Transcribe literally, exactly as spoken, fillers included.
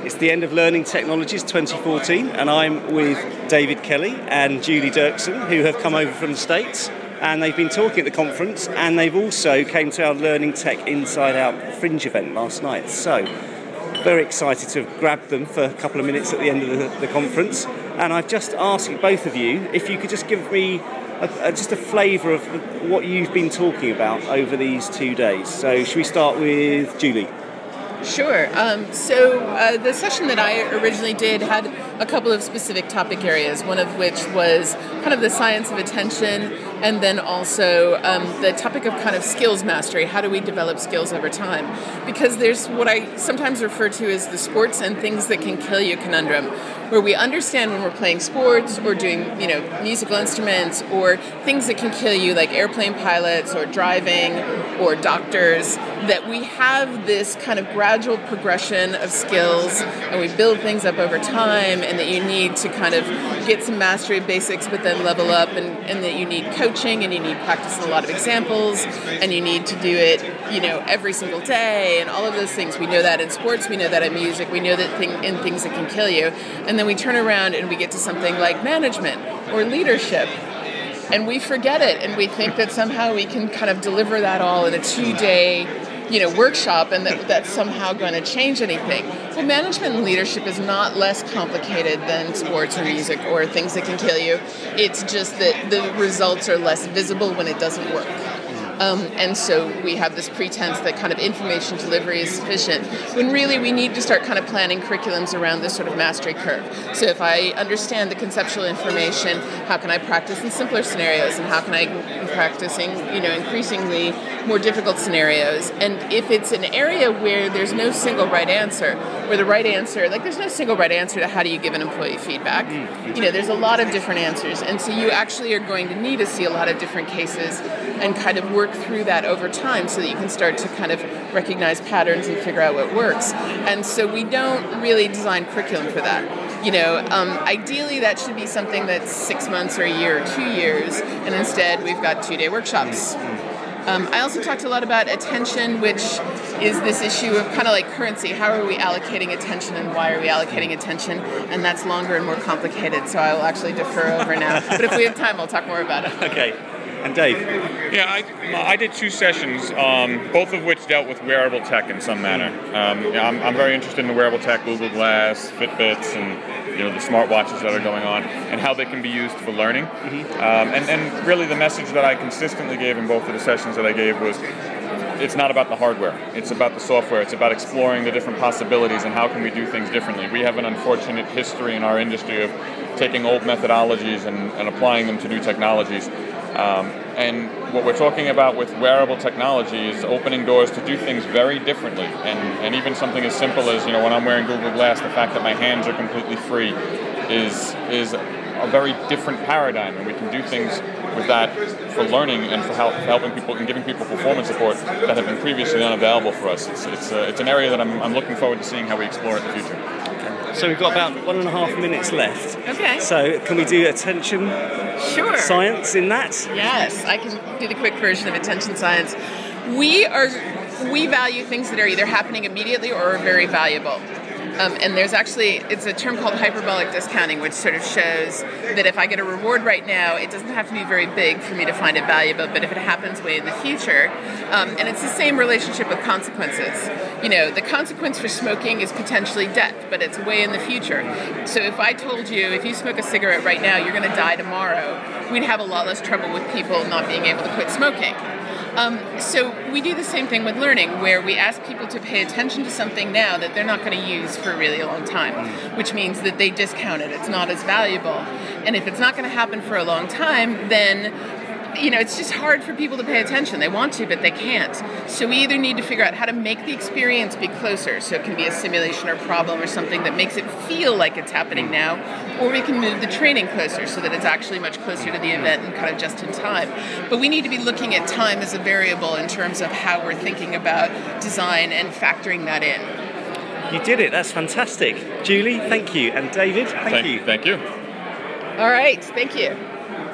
It's the end of Learning Technologies twenty fourteen, and I'm with David Kelly and Julie Dirksen, who have come over from the States, and they've been talking at the conference, and they've also came to our Learning Tech Inside Out Fringe event last night. So, very excited to have grabbed them for a couple of minutes at the end of the, the conference, and I've just asked both of you if you could just give me a, a, just a flavour of what you've been talking about over these two days. So, should we start with Julie? Sure. Um, so uh, the session that I originally did had a couple of specific topic areas, one of which was kind of the science of attention, and then also um, the topic of kind of skills mastery. How do we develop skills over time? Because there's what I sometimes refer to as the sports and things that can kill you conundrum, where we understand when we're playing sports or doing, you know, musical instruments or things that can kill you, like airplane pilots or driving or doctors, that we have this kind of gradual progression of skills and we build things up over time, and that you need to kind of get some mastery of basics but then level up, and, and that you need coaching and you need practice in a lot of examples and you need to do it, you know, every single day and all of those things. We know that in sports, we know that in music, we know that thing, in things that can kill you. And then we turn around and we get to something like management or leadership, and we forget it, and we think that somehow we can kind of deliver that all in a two-day, you know, workshop, and that that's somehow going to change anything. Well, management and leadership is not less complicated than sports or music or things that can kill you. It's just that the results are less visible when it doesn't work. Um, and so we have this pretense that kind of information delivery is sufficient, when really we need to start kind of planning curriculums around this sort of mastery curve. So if I understand the conceptual information, how can I practice in simpler scenarios, and how can I be practicing, you know, increasingly more difficult scenarios? And if it's an area where there's no single right answer, where the right answer, like there's no single right answer to how do you give an employee feedback, you know, there's a lot of different answers. And so you actually are going to need to see a lot of different cases and kind of work through that over time so that you can start to kind of recognize patterns and figure out what works. And so we don't really design curriculum for that. You know, um, ideally that should be something that's six months or a year or two years, and instead we've got two-day workshops. Um, I also talked a lot about attention, which is this issue of kind of like currency. How are we allocating attention, and why are we allocating attention? And that's longer and more complicated, so I will actually defer over now. But if we have time, I'll talk more about it. Okay. And Dave? Yeah, I, I did two sessions, um, both of which dealt with wearable tech in some manner. Um, yeah, I'm, I'm very interested in the wearable tech, Google Glass, Fitbits, and you know the smartwatches that are going on, and how they can be used for learning. Mm-hmm. Um, and, and really the message that I consistently gave in both of the sessions that I gave was, it's not about the hardware, it's about the software, it's about exploring the different possibilities and how can we do things differently. We have an unfortunate history in our industry of taking old methodologies and, and applying them to new technologies. Um, and what we're talking about with wearable technology is opening doors to do things very differently. And, and even something as simple as, you know, when I'm wearing Google Glass, the fact that my hands are completely free is is a very different paradigm. And we can do things with that for learning and for help, helping people and giving people performance support that have been previously unavailable for us. It's it's, uh, it's an area that I'm, I'm looking forward to seeing how we explore in the future. So we've got about one and a half minutes left. Okay. So can we do attention sure. science in that? Yes, I can do the quick version of attention science. We are we value things that are either happening immediately or are very valuable. Um, and there's actually, it's a term called hyperbolic discounting, which sort of shows that if I get a reward right now, it doesn't have to be very big for me to find it valuable, but if it happens way in the future, um, and it's the same relationship with consequences. You know, the consequence for smoking is potentially death, but it's way in the future. So if I told you, if you smoke a cigarette right now, you're going to die tomorrow, we'd have a lot less trouble with people not being able to quit smoking. Um, so we do the same thing with learning, where we ask people to pay attention to something now that they're not going to use for a really long time, which means that they discount it. It's not as valuable. And if it's not going to happen for a long time, then you know, it's just hard for people to pay attention. They want to, but they can't. So we either need to figure out how to make the experience be closer, so it can be a simulation or problem or something that makes it feel like it's happening now, or we can move the training closer so that it's actually much closer to the event and kind of just in time. But we need to be looking at time as a variable in terms of how we're thinking about design and factoring that in. You did it. That's fantastic. Julie, thank you. And David, thank, thank you. Thank you. All right. Thank you.